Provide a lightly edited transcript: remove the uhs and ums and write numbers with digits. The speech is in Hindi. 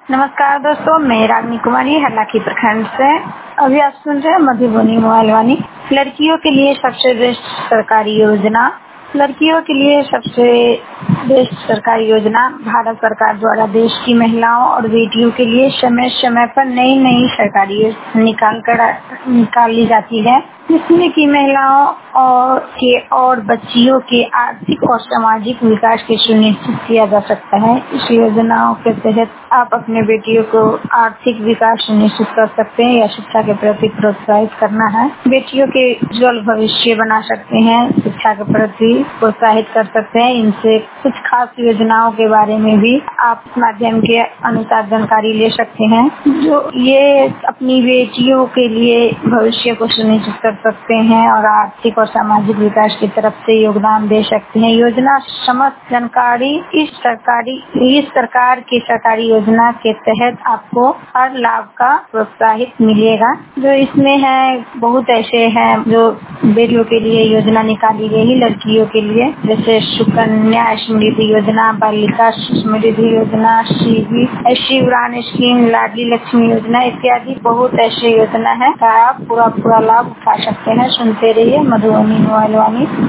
नमस्कार दोस्तों, मैं रागनी कुमारी हरलाखी प्रखंड से। अभी आप सुन रहे हैं मधुबनी मोबाइल वाणी। लड़कियों के लिए सबसे बेस्ट सरकारी योजना। लड़कियों के लिए सबसे बेस्ट सरकारी योजना भारत सरकार द्वारा देश की महिलाओं और बेटियों के लिए समय समय पर नई नई सरकारी योजना निकाली जाती है, जिसमें कि महिलाओं और बच्चियों के आर्थिक और सामाजिक विकास के सुनिश्चित किया जा सकता है। इस योजनाओं के तहत आप अपने बेटियों को आर्थिक विकास सुनिश्चित कर सकते हैं या शिक्षा के प्रति प्रोत्साहित करना है। बेटियों के उज्जवल भविष्य बना सकते हैं, शिक्षा के प्रति प्रोत्साहित कर सकते हैं। इनसे कुछ खास योजनाओं के बारे में भी आप इस माध्यम के अनुसार जानकारी ले सकते हैं, जो ये अपनी बेटियों के लिए भविष्य को सुनिश्चित कर सकते हैं और आर्थिक और सामाजिक विकास की तरफ से योगदान दे सकते हैं। योजना समस्त जानकारी इस सरकार की सरकारी योजना के तहत आपको हर लाभ का प्रोत्साहित मिलेगा। जो इसमें है, बहुत ऐसे हैं जो बेटियों के लिए योजना निकाली गई, लड़कियों के लिए, जैसे सुकन्या समृद्धि योजना, बालिका समृद्धि योजना, ऐसी उड़ान स्कीम, लाडली लक्ष्मी योजना इत्यादि बहुत ऐसी योजना है। आप पूरा लाभ उठा सकते हैं। सुनते रहिए मधुबनी मोबाइल वाणी।